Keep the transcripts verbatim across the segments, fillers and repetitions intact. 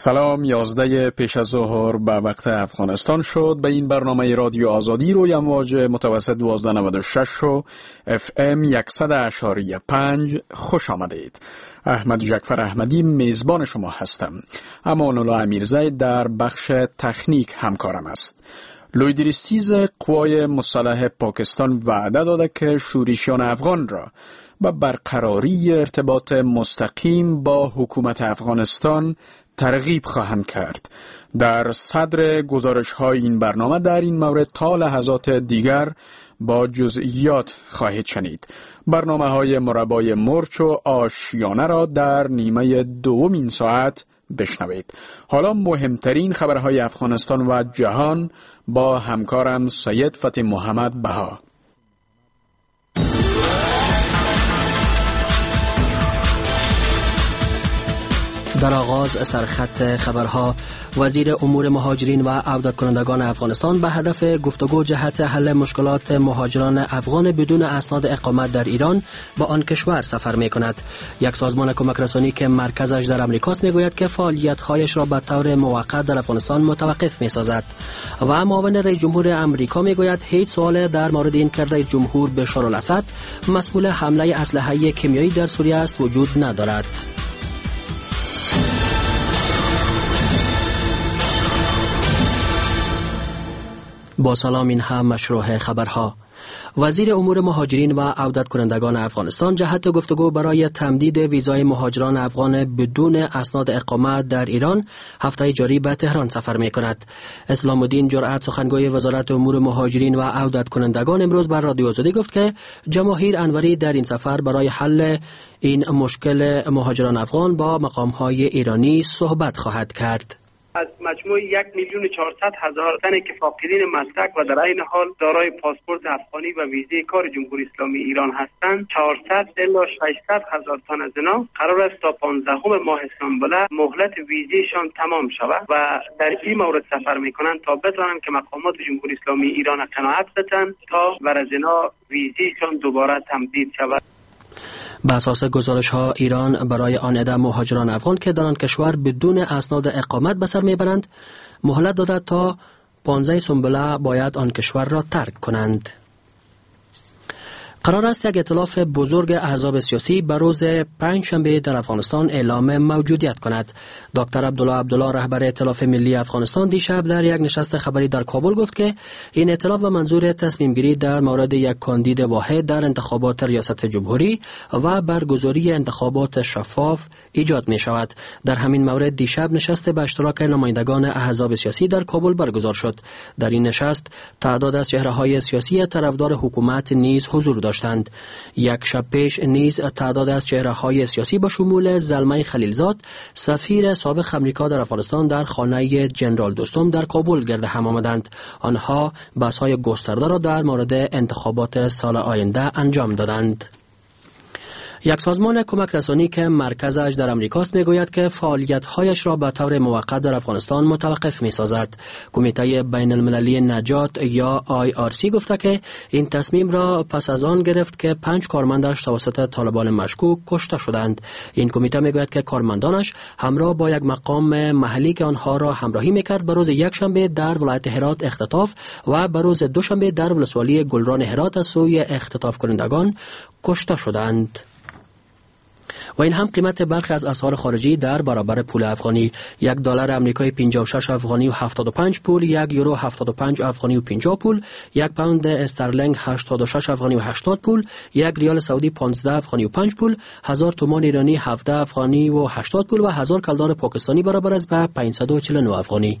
سلام، یازده پیش از ظهر به وقت افغانستان شد. به این برنامه رادیو آزادی روی امواج متوسط دوازده نود و شش و اف ام صد و اشاری پنج خوش آمدید. احمد جعفر احمدی میزبان شما هستم. امان الله امیرزی در بخش تکنیک همکارم است. لویدریستیز قوای مسلح پاکستان وعده داده که شورشیان افغان را به برقراری ارتباط مستقیم با حکومت افغانستان ترغیب خواهند کرد. در صدر گزارش های این برنامه در این مورد تا لحظات دیگر با جزئیات خواهید شنید. برنامه های مربای مرچ و آشیانه را در نیمه دوم این ساعت بشنوید. حالا مهمترین خبرهای افغانستان و جهان با همکارم سید فتح محمد بها. در آغاز سرخط خبرها، وزیر امور مهاجرین و عودت کنندگان افغانستان به هدف گفتگو جهت حل مشکلات مهاجران افغان بدون اسناد اقامت در ایران به آن کشور سفر می کند. یک سازمان کمک رسانی که مرکزش در امریکاست می گوید که فعالیت‌هایش را به طور موقت در افغانستان متوقف می سازد و معاون رئیس جمهور امریکا می گوید هیچ سوال در مورد این که رئیس جمهور بشار الاسد مسئول حمله اسلحه کیمیایی در سوریه است وجود ندارد. با سلام، این هم مشروع خبرها. وزیر امور مهاجرین و عودت کنندگان افغانستان جهت گفتگو برای تمدید ویزای مهاجران افغان بدون اسناد اقامت در ایران هفته جاری به تهران سفر می کند. اسلام الدین جرأت، سخنگوی وزارت امور مهاجرین و عودت کنندگان، امروز بر رادیو آزادی گفت که جماهیر انوری در این سفر برای حل این مشکل مهاجران افغان با مقام‌های ایرانی صحبت خواهد کرد. از مجموع یک میلیون چهارصد هزار تن که فاقدین مسلک و در عین حال دارای پاسپورت افغانی و ویزه کار جمهوری اسلامی ایران هستند، چهارصد الی ششصد هزار تن از اینا قرار است تا پانزدهم ماه اسفند مهلت ویزهشان تمام شود و در این مورد سفر میکنند تا بتوانند که مقامات جمهوری اسلامی ایران قناعت بدهند تا بر از اینا ویزهشان دوباره تمدید شود. به اساس گزارش ها، ایران برای آن عده مهاجران افغان که در آن کشور بدون اسناد اقامت به سر میبرند مهلت داده تا پانزده سنبله باید آن کشور را ترک کنند. قرار است یک ائتلاف بزرگ احزاب سیاسی به روز پنجشنبه در افغانستان اعلام موجودیت کند. دکتر عبدالله عبدالله، رهبر ائتلاف ملی افغانستان، دیشب در یک نشست خبری در کابل گفت که این ائتلاف به منظور تصمیم گیری در مورد یک کاندید واحد در انتخابات ریاست جمهوری و برگزاری انتخابات شفاف ایجاد می شود. در همین مورد دیشب نشست به اشتراک نمایندگان احزاب سیاسی در کابل برگزار شد. در این نشست تعداد از چهره‌های سیاسی طرفدار حکومت نیز حضور داشت. داشتند. یک شب پیش نیز تعداد از چهره‌های سیاسی با شمول زلمه خلیلزاد، سفیر سابق امریکا در افغانستان، در خانه جنرال دوستم در کابل گرد هم آمدند. آنها بحث‌های گسترده را در مورد انتخابات سال آینده انجام دادند. یک سازمان کمک رسانی که مرکزش در امریکاست میگوید که فعالیت‌هایش را به طور موقت در افغانستان متوقف می‌سازد. کمیته بین المللی نجات یا آی آر سی گفته که این تصمیم را پس از آن گرفت که پنج کارمندش توسط طالبان مشکوک کشته شدند. این کمیته میگوید که کارمندانش همراه با یک مقام محلی که آنها را همراهی میکرد به روز یکشنبه در ولایت هرات اختطاف و به روز دوشنبه در ولسوالی گلران هرات از سوی اختطاف کنندگان کشته شدند. و این هم قیمت برخی از اسعار خارجی در برابر پول افغانی: یک دلار آمریکایی پنجاه و شش افغانی و هفتاد و پنج پول، یک یورو هفتاد و پنج افغانی و پنجاه پول، یک پوند استرلینگ هشتاد و شش افغانی و هشتاد پول، یک ریال سعودی پانزده افغانی و پنج پول، هزار تومان ایرانی هفده افغانی و هشتاد پول و هزار کلدار پاکستانی برابر است به پانصد و چهل و نه افغانی.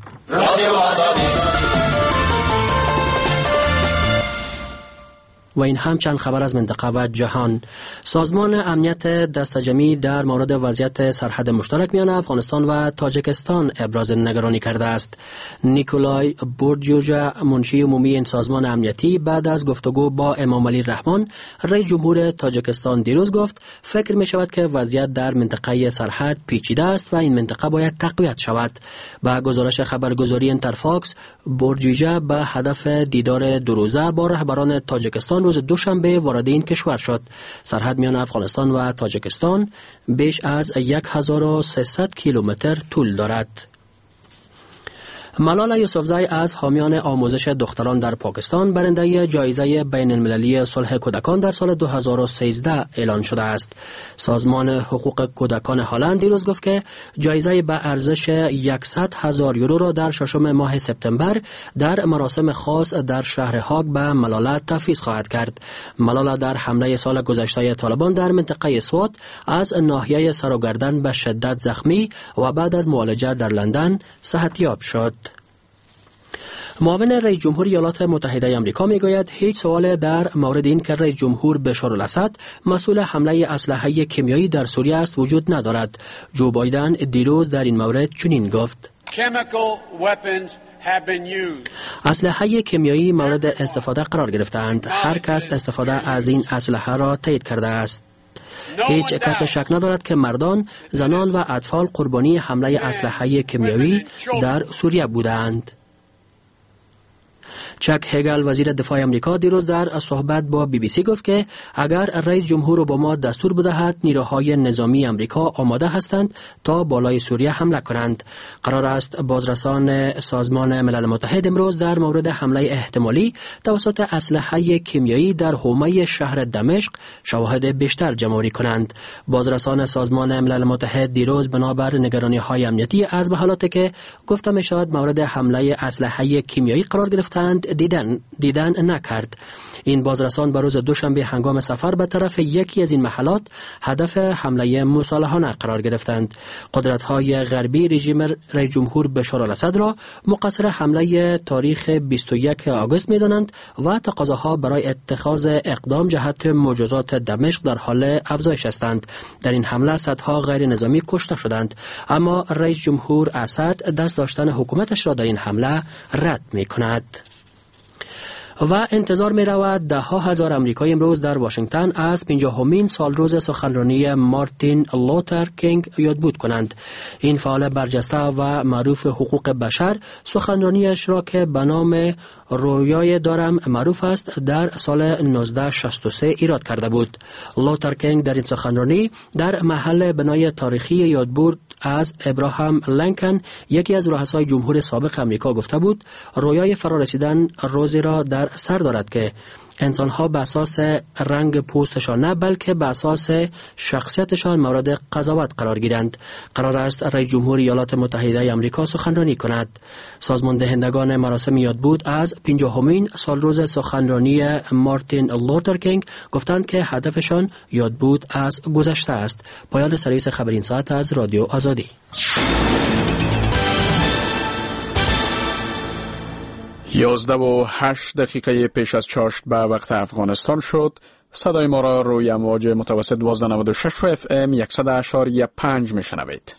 و این هم چند خبر از منطقه و جهان. سازمان امنیت دستجمعی در مورد وضعیت سرحد مشترک میان افغانستان و تاجیکستان ابراز نگرانی کرده است. نیکولای بوردیوژا، منشی عمومی این سازمان امنیتی، بعد از گفتگو با امام علی رحمان، رئیس جمهور تاجیکستان، دیروز گفت فکر می شود که وضعیت در منطقه سرحد پیچیده است و این منطقه باید تقویت شود. با گزارش خبرگزاری انترفاکس، بوردیوژا به هدف دیدار دو روزه با رهبران تاجیکستان روز دوشنبه وارد این کشور شد. سرحد میان افغانستان و تاجیکستان بیش از هزار و سیصد کیلومتر طول دارد. ملالا یوسفزای از حامیان آموزش دختران در پاکستان برنده جایزه بین المللی صلح کودکان در سال دو هزار و سیزده اعلان شده است. سازمان حقوق کودکان هلند دیروز گفت که جایزه به ارزش صد هزار یورو را در ششم ماه سپتامبر در مراسم خاص در شهر هاگ به ملالا تفویض خواهد کرد. ملالا در حمله سال گذشته طالبان در منطقه سوات از ناحیه سر و گردن به شدت زخمی و بعد از معالجه در لندن صحتیاب شد. معاون رئیس جمهور ایالات متحده آمریکا میگوید هیچ سوال در مورد این که رئیس جمهور بشار الاسد مسئول حمله اسلحه کیمیایی در سوریه است وجود ندارد. جو بایدن دیروز در این مورد چنین گفت: اسلحه کیمیایی مورد استفاده قرار گرفتند. هر کس استفاده از این اسلحه را تایید کرده است. هیچ کس شک ندارد که مردان، زنان و اطفال قربانی حمله اسلحه کیمیایی در سوریه بودند. چک هگل وزیر دفاع آمریکا دیروز در صحبت با بی بی سی گفت که اگر رئیس جمهور اوباما دستور بدهد نیروهای نظامی آمریکا آماده هستند تا بالای سوریه حمله کنند. قرار است بازرسان سازمان ملل متحد امروز در مورد حمله احتمالی توسط اسلحه کیمیایی در حومه شهر دمشق شواهد بیشتر جمع‌آوری کنند. بازرسان سازمان ملل متحد دیروز بنابر نگرانی‌های امنیتی از حالاتی که گفته می‌شود مورد حمله اسلحه کیمیایی قرار گرفتند دیدن دیدن نکرد. این بازرسان به روز دوشنبه هنگام سفر به طرف یکی از این محلات هدف حمله مسلحانه قرار گرفتند. قدرت‌های غربی رژیم رئیس جمهور بشار الاسد را مقصر حمله تاریخ بیست و یک آگوست می‌دانند و تقاضاها برای اتخاذ اقدام جهت مجازات دمشق در حال افزایش هستند. در این حمله صدها غیر نظامی کشته شدند، اما رئیس جمهور اسد دست داشتن حکومتش را در این حمله رد می‌کند. و انتظار می رود ده ها هزار امریکایی امروز در واشنگتن از پنجاهمین سالروز سخنرانی مارتین لوتر کینگ یادبود کنند. این فعال برجسته و معروف حقوق بشر سخنرانیش را که به نام رویای دارم معروف است در سال نوزده شصت و سه ایراد کرده بود. لوتر کینگ در این سخنرانی در محل بنای تاریخی یادبود از ابراهام لینکن، یکی از رؤسای جمهور سابق امریکا، گفته بود رویای فرارسیدن روزی را در سر دارد که انسان‌ها به اساس رنگ پوستشان نه بلکه به اساس شخصیتشان مورد قضاوت قرار گیرند. قرار است رئیس جمهور ایالات متحده آمریکا سخنرانی کند. سازمان دهندگان مراسم یادبود از پنجاهمین سالروز سخنرانی مارتین لوتر کینگ گفتند که هدفشان یادبود از گذشته است. پایان سرویس خبری این ساعت از رادیو آزادی. یازده و هشت دقیقه پیش از چاشت به وقت افغانستان شد. صدای ما را روی امواج متوسط دوازده نود و شش و اف ام صد اشاری پنج میشنوید.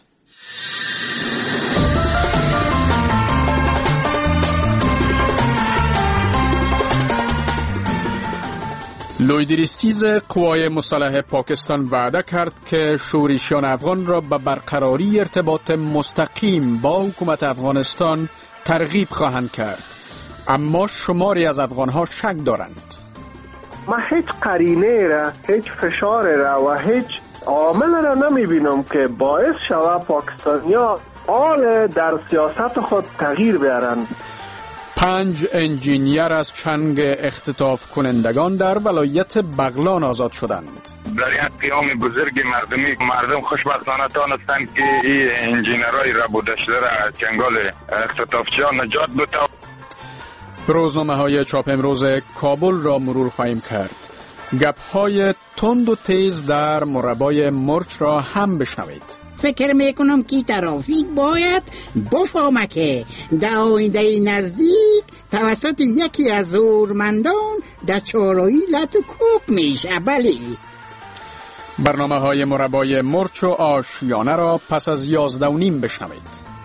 لویدریستیز قوای مسلح پاکستان وعده کرد که شورشیان افغان را به برقراری ارتباط مستقیم با حکومت افغانستان ترغیب خواهند کرد، اما شماری از افغانها شک دارند. ما هیچ قرینه را، هیچ فشار را و هیچ عامل را نمی بینم که باعث شود پاکستانیا آل در سیاست خود تغییر بیارند. پنج انجینیر از چنگ اختطاف کنندگان در ولایت بغلان آزاد شدند. در یک قیام بزرگ مردمی مردم خوشبختانه تانستند که این انجینرهای را بودشته را چنگال اختطافچیان نجات بدهند. روزنامه های چاپ امروز کابل را مرور خواهیم کرد. گپ های تند و تیز در مربای مرچ را هم بشنوید. فکر میکنم که ترافیک باید بفهمه که در آینده نزدیک توسط یکی از زورمندان در چهارراهی لط و کوب میشه. بله، برنامه های مربای مرچ و آشیانه را پس از یازده و نیم بشنوید.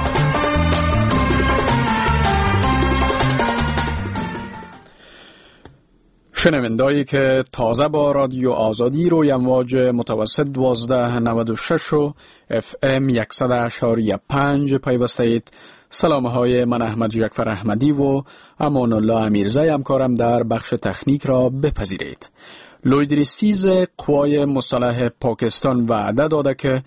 شنوندایی که تازه با رادیو آزادی روی امواج متوسط دوازده نود و شش و اف ام صد اشاری پنج پیوسته اید، سلام های من احمد جعفر احمدی و امان الله امیرزای همکارم در بخش تکنیک را بپذیرید. لویدریستیز قوای مسلح پاکستان وعده داده که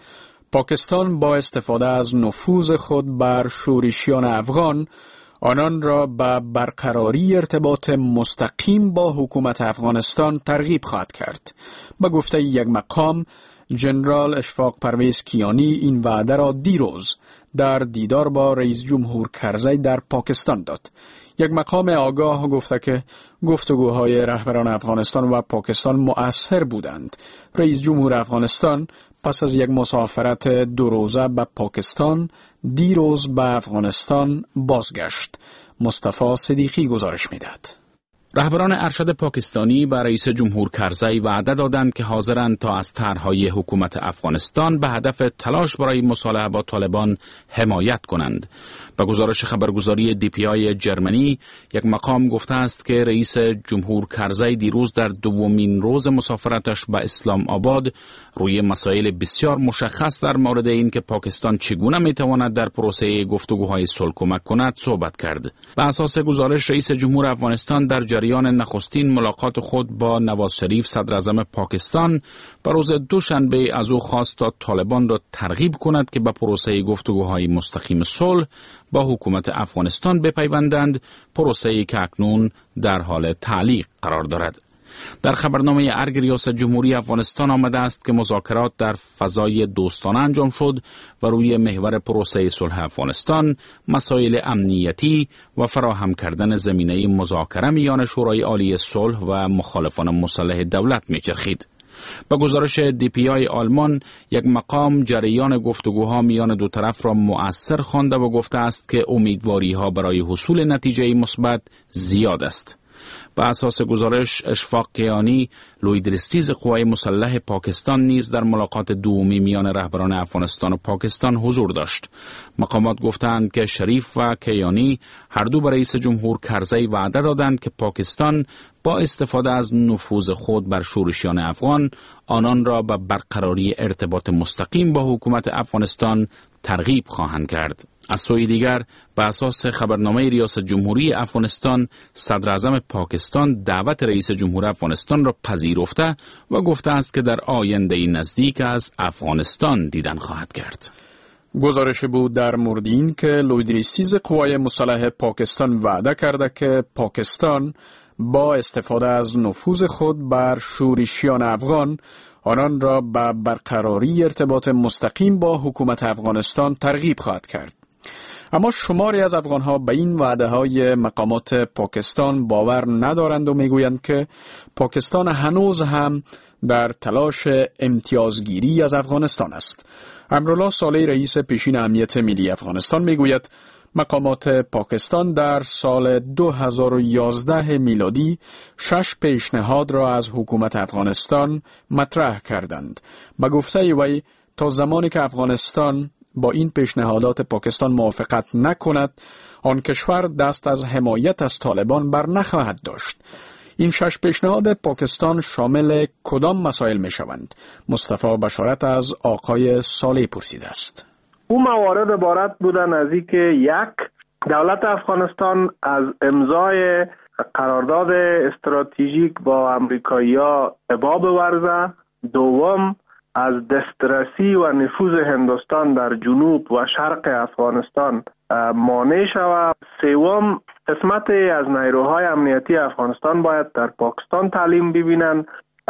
پاکستان با استفاده از نفوذ خود بر شورشیان افغان آنان را به برقراری ارتباط مستقیم با حکومت افغانستان ترغیب خواهد کرد. به گفته یک مقام، جنرال اشفاق پرویز کیانی این وعده را دیروز در دیدار با رئیس جمهور کرزی در پاکستان داد. یک مقام آگاه گفته که گفتگوهای رهبران افغانستان و پاکستان مؤثر بودند. رئیس جمهور افغانستان پس از یک مسافرت دو روزه به پاکستان دیروز به افغانستان بازگشت. مصطفی صدیقی گزارش می‌دهد. رهبران ارشد پاکستانی به رئیس جمهور کرزی وعده دادند که حاضرند تا از طرح‌های حکومت افغانستان به هدف تلاش برای مصالحه با طالبان حمایت کنند. به گزارش خبرگزاری دی پی آی جرمنی، یک مقام گفته است که رئیس جمهور کرزی دیروز در دومین روز مسافرتش به اسلام آباد روی مسائل بسیار مشخص در مورد اینکه پاکستان چگونه میتواند در پروسه گفتگوهای صلح کمک کند صحبت کرد. به اساس گزارش، رئیس جمهور افغانستان در جریان نخستین ملاقات خود با نواز شریف صدر اعظم پاکستان به روز دوشنبه از او خواست تا طالبان را ترغیب کند که به پروسه گفتگوهای مستقیم صلح با حکومت افغانستان بپیوندند، پروسه‌ای که اکنون در حال تعلیق قرار دارد. در خبرنامه ارگ ریاست جمهوری افغانستان آمده است که مذاکرات در فضای دوستانه انجام شد و روی محور پروسه صلح افغانستان، مسائل امنیتی و فراهم کردن زمینه مذاکره میان شورای عالی صلح و مخالفان مسلح دولت میچرخید. با گزارش دی پی آی آلمان، یک مقام جریان گفتگوها میان دو طرف را مؤثر خوانده و گفته است که امیدواری‌ها برای حصول نتیجه مثبت زیاد است. به اساس گزارش، اشفاق کیانی، لویدرستیز قوای مسلح پاکستان نیز در ملاقات دومی میان رهبران افغانستان و پاکستان حضور داشت. مقامات گفتند که شریف و کیانی هر دو به رئیس جمهور کرزی وعده دادند که پاکستان با استفاده از نفوذ خود بر شورشیان افغان آنان را به برقراری ارتباط مستقیم با حکومت افغانستان ترغیب خواهند کرد. از سوی دیگر، به اساس خبرنامه ریاست جمهوری افغانستان، صدر اعظم پاکستان دعوت رئیس جمهور افغانستان را پذیرفته و گفته است که در آینده نزدیک از افغانستان دیدن خواهد کرد. گزارش بود در مورد این که لویدرستیز قوای مسلح پاکستان وعده کرده که پاکستان با استفاده از نفوذ خود بر شورشیان افغان آنان را به برقراری ارتباط مستقیم با حکومت افغانستان ترغیب خواهد کرد. اما شماری از افغانها به این وعده های مقامات پاکستان باور ندارند و میگویند که پاکستان هنوز هم در تلاش امتیازگیری از افغانستان است. امرالله صالح، رئیس پیشین امنیت ملی افغانستان، میگوید مقامات پاکستان در سال دو هزار و یازده میلادی شش پیشنهاد را از حکومت افغانستان مطرح کردند. به گفته وی، تا زمانی که افغانستان با این پیشنهادات پاکستان موافقت نکند، آن کشور دست از حمایت از طالبان بر نخواهد داشت. این شش پیشنهاد پاکستان شامل کدام مسائل می شوند؟ مصطفی بشارت از آقای صالح پرسیده است. او موارد عبارت بودن از این که یک، دولت افغانستان از امضای قرارداد استراتژیک با امریکایی‌ها ابا بورزه. دوم، از دسترسی و نفوذ هندوستان در جنوب و شرق افغانستان مانع شود. سوم، قسمتی از نیروهای امنیتی افغانستان باید در پاکستان تعلیم ببینند.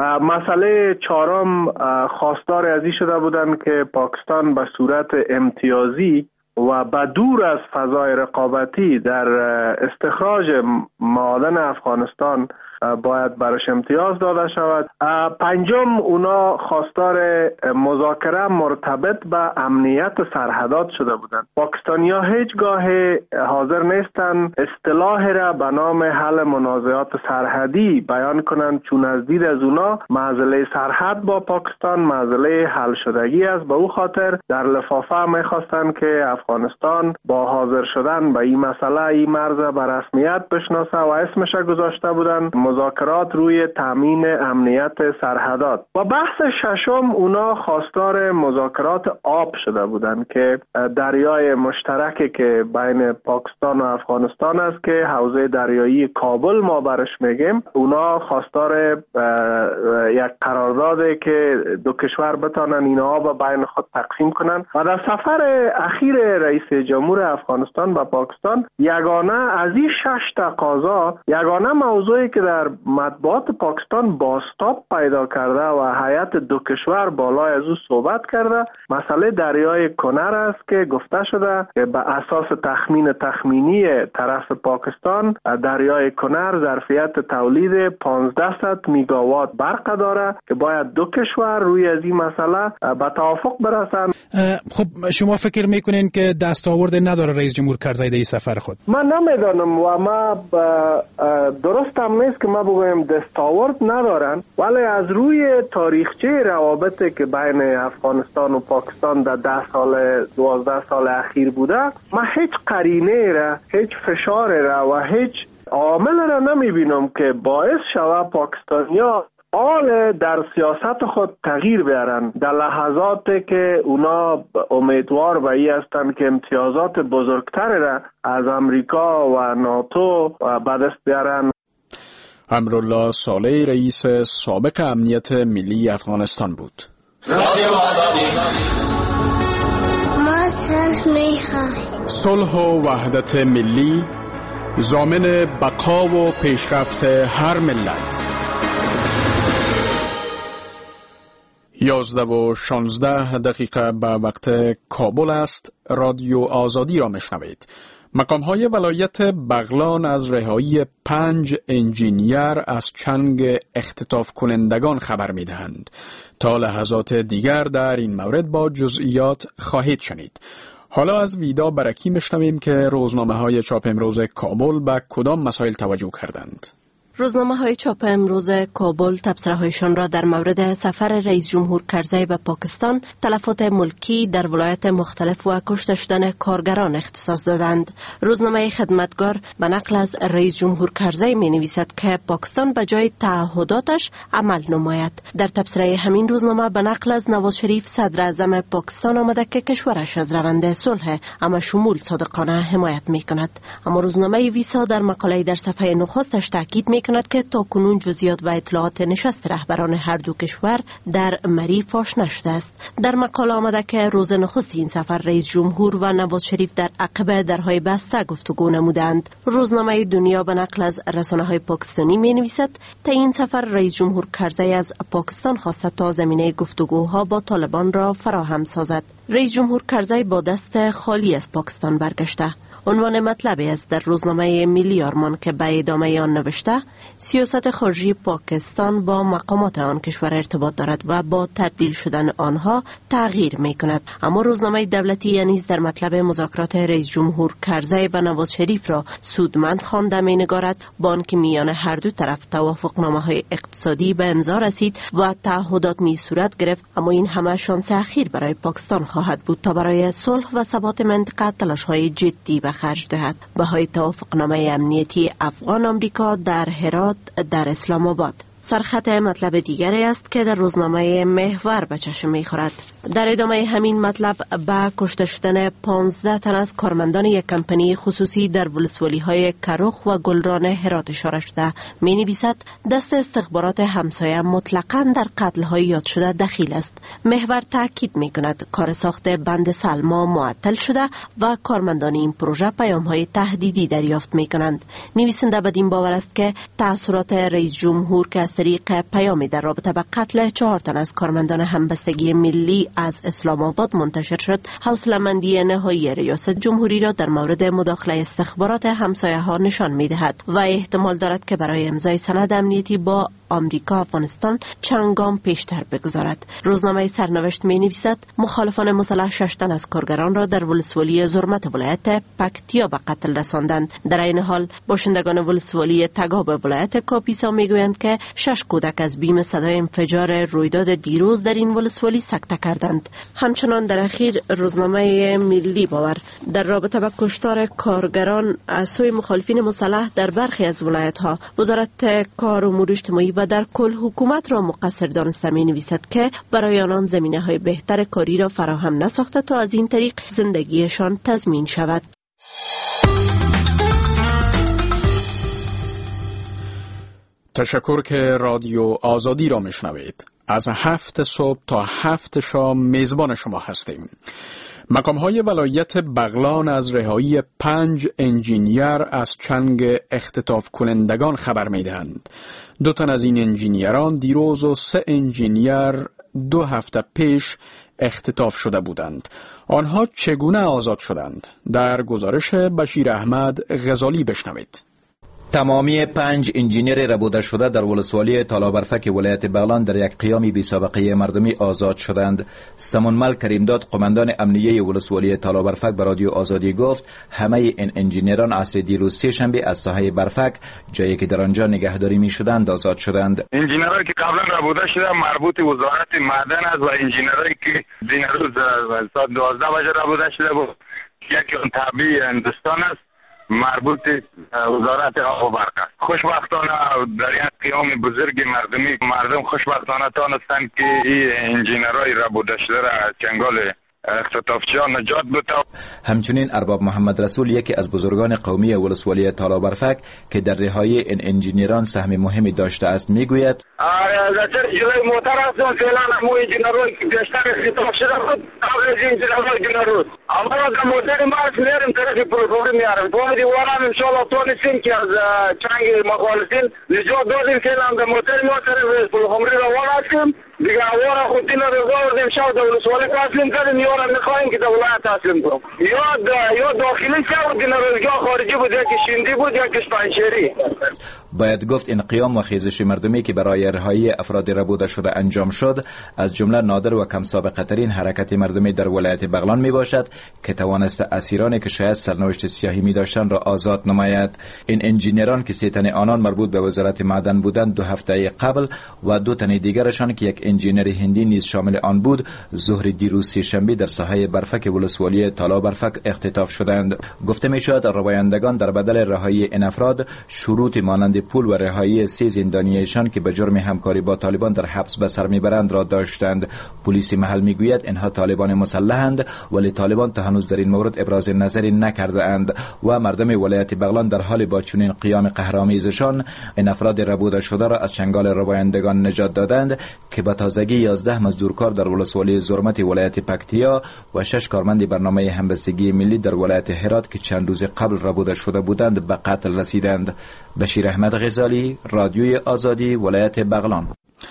مسئله چهارم، خواستار از این شده بودند که پاکستان به صورت امتیازی و به دور از فضای رقابتی در استخراج معادن افغانستان باید برش امتیاز داده شود. پنجم، اونا خواستار مذاکره مرتبط به امنیت سرحدات شده بودند. پاکستانی‌ها هیچگاه حاضر نیستند اصطلاح را به نام حل منازعات سرحدی بیان کنند، چون از دید از اونا معضله سرحد با پاکستان معضله حل شدگی است. به او خاطر در لفافه می‌خواستند که افغانستان با حاضر شدن به این مسئله این مرز به رسمیت بشناسه و اسمش گذاشته بودند مذاکرات روی تامین امنیت سرحدات. و بحث ششم اونا خواستار مذاکرات آب شده بودند که دریای مشترکی که بین پاکستان و افغانستان است که حوزه دریایی کابل ما برش میگیم، اونا خواستار یک قرارداده که دو کشور بتانن این آب بین خود تقسیم کنن. و در سفر اخیر رئیس جمهور افغانستان به پاکستان یگانه از این شش تقاضا یگانه موضوعی که در مطبوعات پاکستان بازتاب پیدا کرده و هیئت دو کشور بالای از او صحبت کرده مسئله دریای کنر است که گفته شده که به اساس تخمین تخمینی طرف پاکستان دریای کنر ظرفیت تولید پانزده میگاوات برق داره که باید دو کشور روی از این مسئله به توافق برسن. خب شما فکر میکنین که دستاورد نداره رئیس جمهور کرزی در این سفر خود؟ من نمیدانم و ما درست هم نیست که ما بگویم دستاورد ندارن، ولی از روی تاریخچه روابطی که بین افغانستان و پاکستان در ده سال دوازده سال اخیر بوده، ما هیچ قرینه را، هیچ فشار را و هیچ عامل را نمیبینم که باعث شوه پاکستانیا آل در سیاست خود تغییر بیارن در لحظاتی که اونا امیدوار به این هستند که امتیازات بزرگتر را از امریکا و ناتو به دست بیارن. امرالله صالح رئیس سابق امنیت ملی افغانستان بود. صلح و وحدت ملی ضامن بقا و پیشرفت هر ملت. یازده و شانزده دقیقه به وقت کابل است. رادیو آزادی را میشنوید. مقام‌های ولایت بغلان از رهایی پنج انجینیر از چنگ اختطاف کنندگان خبر می‌دهند. تا لحظات دیگر در این مورد با جزئیات خواهید شنید. حالا از ویدا برکی میشنویم که روزنامه‌های چاپ امروز کابل به کدام مسائل توجه کردند. روزنامه های چاپ امروز کابل تبصره‌هایشان را در مورد سفر رئیس جمهور کرزی به پاکستان، تلفات ملکی در ولایت مختلف و کشته شدن کارگران اختصاص دادند. روزنامه خدمتگار به نقل از رئیس جمهور کرزی می نویسد که پاکستان به جای تعهداتش عمل نماید. در تبصره همین روزنامه به نقل از نواز شریف صدر اعظم پاکستان آمده که کشورش از روند صلح اما شمول صادقانه حمایت می کند. اما روزنامه ویسا در مقاله در صفحه نخستش تاکید می کند که تاکنون جزئیات و اطلاعات نشست رهبران هر دو کشور در مری فاش نشده است. در مقاله آمده که روز نخست این سفر رئیس جمهور و نواز شریف در عقب درهای بسته گفتگو نمودند. روزنامه دنیا به نقل از رسانه‌های پاکستانی می نویسد تا این سفر رئیس جمهور کرزی از پاکستان خواسته تا زمینه گفتگوها با طالبان را فراهم سازد. رئیس جمهور کرزی با دست خالی از پاکستان برگشته. عنوان مطلبی است در روزنامه ملی آرمان که به ادامه آن نوشته: سیاست خارجی پاکستان با مقامات آن کشور ارتباط دارد و با تبدیل شدن آنها تغییر می کند. اما روزنامه دولتی نیز در مطلب مذاکرات رئیس جمهور کرزی و نواز شریف را سودمند خوانده می نگارد، با آنکه میان هر دو طرف توافقنامه های اقتصادی به امضا رسید و تعهدات نیز صورت گرفت، اما این همه شانس اخیر برای پاکستان خواهد بود تا برای صلح و ثبات منطقه تلاش های جدی به خرج دهد. بهای توافقنامه امنیتی افغان آمریکا در هرات در اسلام آباد. سرخط مطلب دیگری است که در روزنامه محور به چشم می‌خورد. در ادامه همین مطلب به کشته شدن پانزده تن از کارمندان یک کمپانی خصوصی در ولسوالی‌های کرخ و گلران هرات اشاره شده. می‌نویسد دست استخبارات همسایه مطلقاً در قتل‌های یاد شده دخیل است. محور تاکید می‌کند کار ساخت بند سلما معطل شده و کارمندان این پروژه پیام‌های تهدیدی دریافت می‌کنند. نویسنده بدین باور است که تأثیرات رئیس جمهور که از طریق پیامی در رابطه با قتل چهار تن از کارمندان همبستگی ملی از اسلام آباد منتشر شد، حوصله‌مندی نهایی ریاست جمهوری را در مورد مداخله استخبارات همسایه ها نشان می دهد و احتمال دارد که برای امضای سند امنیتی با آمریکا افغانستان چند گام پیشتر بگذارد. روزنامه سرنوشت می نویسد مخالفان مسلح شش تن از کارگران را در ولسوالی زرمت ولایت پکتیا به قتل رساندند. در این حال باشندگان ولسوالی تگاب ولایت کاپیسا می گویند که شش کودک از بیم صدای انفجار رویداد دیروز در این ولسوالی سکته کردند. همچنان در اخیر روزنامه ملی باور در رابطه با کشتار کارگران از سوی مخالفین مسلح در برخی از ولایت‌ها وزارت کار و امور اجتماعی و در کل حکومت را مقصر دانسته می نویسد که برای آنان زمینه‌های بهتر کاری را فراهم نساخته تا از این طریق زندگیشان تضمین شود. تشکر که رادیو آزادی را میشنوید. از هفت صبح تا هفت شام میزبان شما هستیم. مقام‌های ولایت بغلان از رهایی پنج انجینیر از چنگ اختطاف کنندگان خبر می‌دهند. دو تن از این انجینیران دیروز و سه انجینیر دو هفته پیش اختطاف شده بودند. آنها چگونه آزاد شدند؟ در گزارش بشیر احمد غزالی بشنوید. تمامی پنج انجینیر ربوده شده در ولسوالی تالابرفک ولایت بغلان در یک قیام بی سابقه مردمی آزاد شدند. سمونمل کریمداد قماندان امنیه ولسوالی تالابرفک به رادیو آزادی گفت همه این انجینیران عصر دیروز سه شنبه از ساحه برفک جایی که در آنجا نگهداری می شدند آزاد شدند. انجینرایی که قبلا ربوده شده مربوط وزارت معدن است و انجینرایی که دیروز ساعت دوازده بجه ربوده شده بود یکی اون تابع هندوستان است مربوط وزارت آب و برق است. خوشبختانه در یک قیام بزرگ مردمی مردم خوشبختانه تانستند که این انجینرهای ربوده شده را از چنگال اختطافچیان نجات بده. همچنین ارباب محمد رسول یکی از بزرگان قومی ولسوالی تالابرفک که در رهایی این انجینیران سهم مهمی داشته است میگوید در جلوی موتر هستم فعلا همون انجینرهایی که بیشتر اختطاف شده بود از انجینرهای جنروز اما در موتر ما از میرم طرف پروفوری میارم فهمیدی وارم انشاءالله تونستیم که از چنگ مخالفین نجات دادیم فعلا در موتر ما طرف پروفوری را وارم دیگه وارا خودینا رو گفتیم شاید ولسوالی تسلیم کردیم یا را میخوایم که ولایت تسلیم کنیم یا یا داخلی شود دینارزگاه خارجی بود یا که شیندی بود یا که پنشری. باید گفت این قیام و خیزش مردمی که برای رهایی افراد ربوده شده انجام شد از جمله نادر و کم سابقه ترین حرکت مردمی در ولایت بغلان می باشد که توانسته اسیرانی که شاید سرنوشت سیاهی می داشتند را آزاد نماید. این انجینیران که سه تن آنان مربوط به وزارت معدن بودند دو هفته قبل و دو تن دیگرشان که یک انجینر هندی نیز شامل آن بود ظهر دیروز سه‌شنبه در ساحه برفک ولسوالی تالابرفک اختطاف شدند. گفته می شود روایندگان در بدل رهایی این افراد شروط مانند پول و رهایی سه زندانیشان که به جرم همکاری با طالبان در حبس به سر میبرند را داشتند. پلیس محل میگوید اینها طالبان مسلحند ولی طالبان تا هنوز در این مورد ابراز نظری نکرده اند و مردم ولایت بغلان در حال با چنین قیام قهرآمیزشان این افراد ربوده شده را از چنگال روایندگان نجات دادند که به تازگی یازده مزدورکار در ولسوالی زرمت ولایت پکتیا و شش کارمند برنامه همبستگی ملی در ولایت هرات که چند روز قبل ربوده شده بودند به قتل رسیدند. بشیر احمد غزالی، رادیوی آزادی، ولایت بغلان.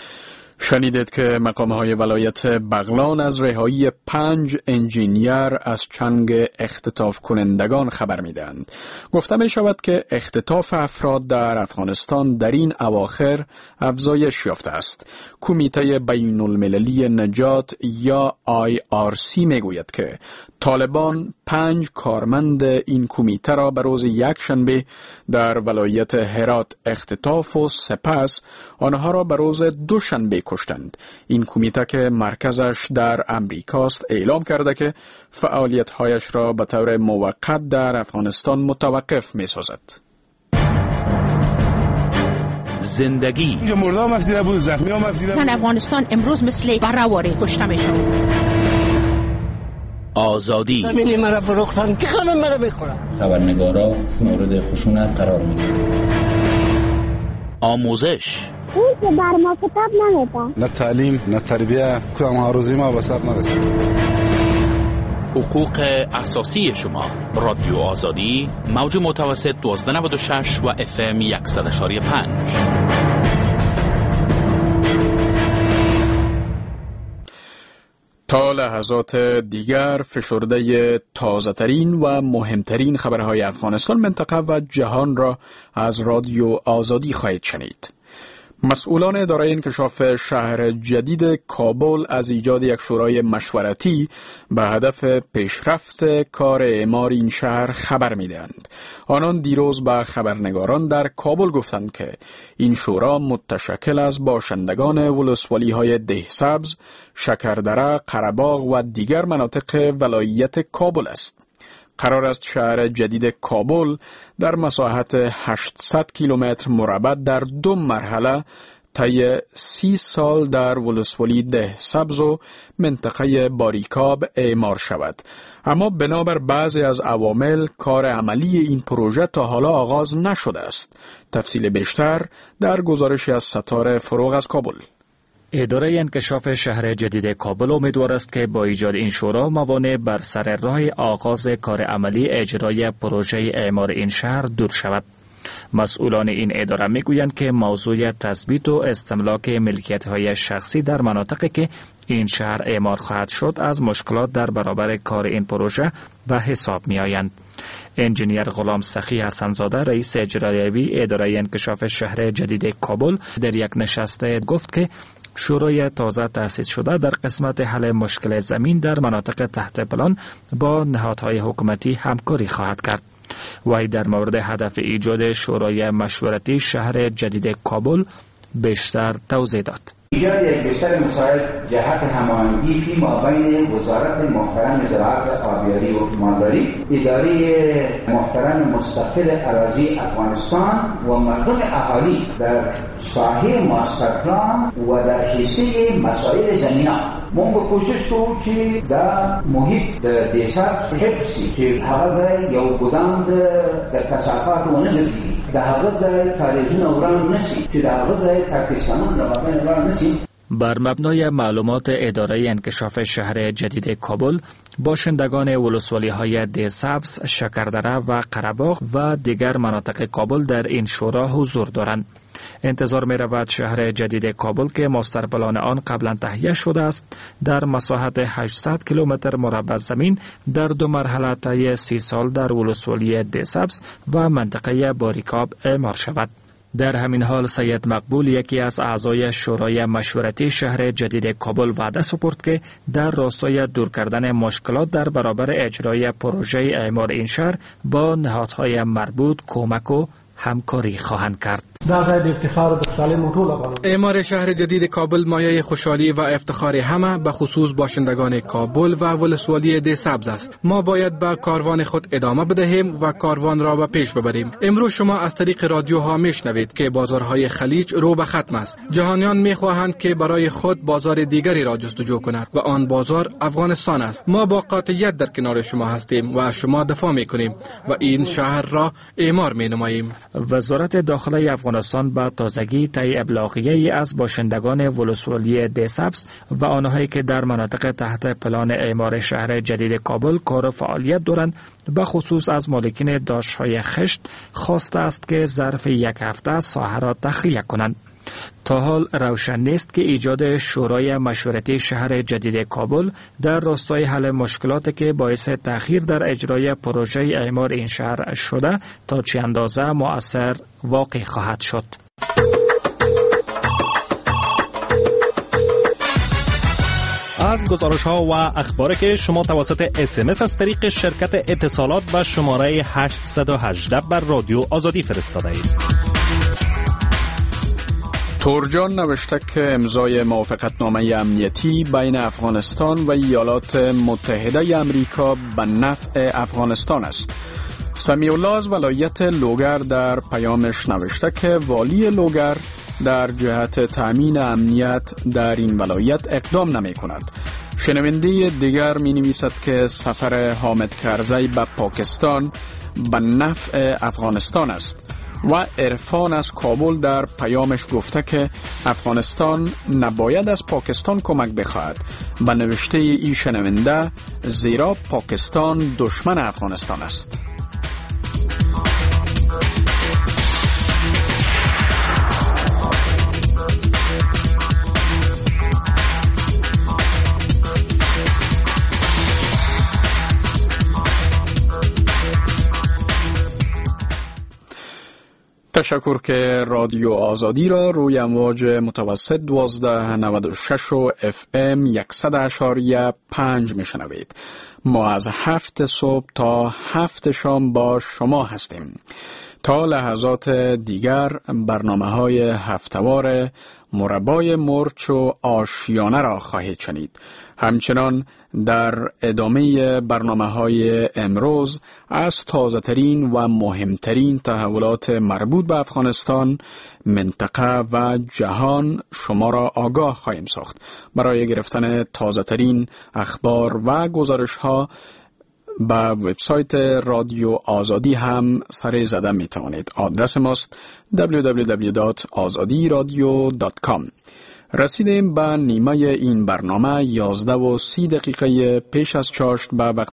شنیدید که مقام‌های ولایت بغلان از رهایی پنج انجینیر از چنگ اختطاف کنندگان خبر می‌دهند. گفته می شود که اختطاف افراد در افغانستان در این اواخر افزایش یافته است. کمیته بین المللی نجات یا آی آر سی میگوید که طالبان پنج کارمند این کمیته را به روز یکشنبه در ولایت هرات اختطاف و سپس آنها را به روز دوشنبه کشتند. این کمیته که مرکزش در امریکاست اعلام کرده که فعالیت‌هایش را به طور موقت در افغانستان متوقف می‌سازد. زندگی مردم مفیده بود، زخمی هم مفیده بود. زن افغانستان امروز مثل برهواره کشته میشن. آزادی زمینی مرا فروختن که خانم مرا بخورم. خبرنگارا مورد خشونت قرار میگیرن. آموزش اون که بر ما کتاب نمیده. نه تعلیم نه تربیه کدام ها روزی ما به سر نرسید. حقوق اساسی شما. رادیو آزادی موج متوسط دوازده نود و شش و اف ام صد و پنج. تا لحظات دیگر فشرده تازه ترین و مهمترین خبرهای افغانستان، منطقه و جهان را از رادیو آزادی خواهید شنید. مسئولان اداره انکشاف شهر جدید کابل از ایجاد یک شورای مشورتی به هدف پیشرفت کار اعمار این شهر خبر می‌دهند. آنان دیروز به خبرنگاران در کابل گفتند که این شورا متشکل از باشندگان ولسوالی‌های دهسبز، شکردره، قره‌باغ و دیگر مناطق ولایت کابل است. قرار است شهر جدید کابل در مساحت هشتصد کیلومتر مربع در دو مرحله طی سی سال در ولسوالی دهسبز و منطقه باریکاب اعمار شود. اما بنابر بعضی از عوامل کار عملی این پروژه تا حالا آغاز نشده است. تفصیل بیشتر در گزارشی از ستاره فروغ از کابل. اداره انکشاف شهر جدید کابل امیدوار است که با ایجاد این شورا موانع بر سر راه آغاز کار عملی اجرای پروژه اعمار این شهر دور شود. مسئولان این اداره میگویند که موضوع تثبیت و استملاک ملکیت‌های شخصی در مناطقی که این شهر اعمار خواهد شد از مشکلات در برابر کار این پروژه به حساب می آیند. انجینیر غلام سخی حسنزاده رئیس اجرایی اداره انکشاف شهر جدید کابل در یک نشست گفت که شورای تازه تأسیس شده در قسمت حل مشکل زمین در مناطق تحت پلان با نهادهای حکومتی همکاری خواهد کرد. وی در مورد هدف ایجاد شورای مشورتی شهر جدید کابل بیشتر توضیح داد. ایجاد یک بستر مساعد جهت هماهنگی فی مابین وزارت محترم زراعت آبیاری و مالداری، اداره محترم مستقل اراضی افغانستان و مردم اهالی در ساحه ماستر پلان و در حصه مسائل زمینه. مونږ کوشش کوو چې دا محیط د دیسات حفظ شي چې هغه ځای یو ګدام د کثافات ونه ګرځي، د هغه ځای کاریزونه وران نشي چې د هغه ځای پاکستانان د وطن وران نشي. بر مبنای معلومات اداره انکشاف شهر جدید کابل، باشندگان ولسوالی‌های دهسبز، شکردره و قره‌باغ و دیگر مناطق کابل در این شورا حضور دارند. انتظار می رود شهر جدید کابل که ماستر پلان آن قبلا تهیه شده است در مساحت هشتصد کیلومتر مربع زمین در دو مرحله طی سی سال در ولسوالی دهسبز و منطقه باریکاب اعمار شود. در همین حال سید مقبول یکی از اعضای شورای مشورتی شهر جدید کابل وعده سپرد که در راستای دور کردن مشکلات در برابر اجرای پروژه اعمار این شهر با نهادهای مربوط کمک و همکاری خواهند کرد. اعمار شهر جدید کابل مایه خوشحالی و افتخار همه به خصوص باشندگان کابل و ولسوالی دهسبز است. ما باید به کاروان خود ادامه بدهیم و کاروان را به پیش ببریم. امروز شما از طریق رادیوها میشنوید که بازارهای خلیج رو به ختم است. جهانیان میخواهند که برای خود بازار دیگری را جستجو کنند و آن بازار افغانستان است. ما با قاطعیت در کنار شما هستیم و از شما دفاع میکنیم و این شهر را اعمار مینماییم. وزارت داخله افغانستان با تازگی طی ابلاغیه‌ای از باشندگان ولسوالی دهسبز و آنهایی که در مناطق تحت پلان اعمار شهر جدید کابل کار و فعالیت دارند به خصوص از مالکین داشت‌های خشت خواسته است که ظرف یک هفته ساحه را تخلیه کنند. تا حال روشن نیست که ایجاد شورای مشورتی شهر جدید کابل در راستای حل مشکلاتی که باعث تأخیر در اجرای پروژه اعمار این شهر شده تا چه اندازه مؤثر واقع خواهد شد. از گزارش ها و اخباری که شما توسط اس ام اس از طریق شرکت اتصالات به شماره هشت یک هشت بر رادیو آزادی فرستاده اید. تورجان نوشته که امضای موافقتنامه امنیتی بین افغانستان و ایالات متحده امریکا به نفع افغانستان است. سمیع الله از ولایت لوگر در پیامش نوشته که والی لوگر در جهت تأمین امنیت در این ولایت اقدام نمی کند. شنونده دیگر می نویسد که سفر حامد کرزی به پاکستان به نفع افغانستان است و عرفان از کابل در پیامش گفته که افغانستان نباید از پاکستان کمک بخواهد. به نوشته ای شنونده زیرا پاکستان دشمن افغانستان است. تشکر که رادیو آزادی را روی امواج متوسط دوازده نود و شش و اف ام صد اشاریه پنج میشنوید. ما از هفت صبح تا هفت شام با شما هستیم. تا لحظات دیگر برنامه های هفتوار مربای مرچ و آشیانه را خواهید شنید. همچنان در ادامه برنامه های امروز از تازه ترین و مهمترین تحولات مربوط به افغانستان، منطقه و جهان شما را آگاه خواهیم ساخت. برای گرفتن تازه ترین اخبار و گزارش ها به وبسایت رادیو آزادی هم سر زده می توانید. آدرس ماست دبلیو دبلیو دبلیو دات آزادی رادیو دات کام. رسیدیم به نیمه این برنامه. یازده و سی دقیقه پیش از چاشت به وقت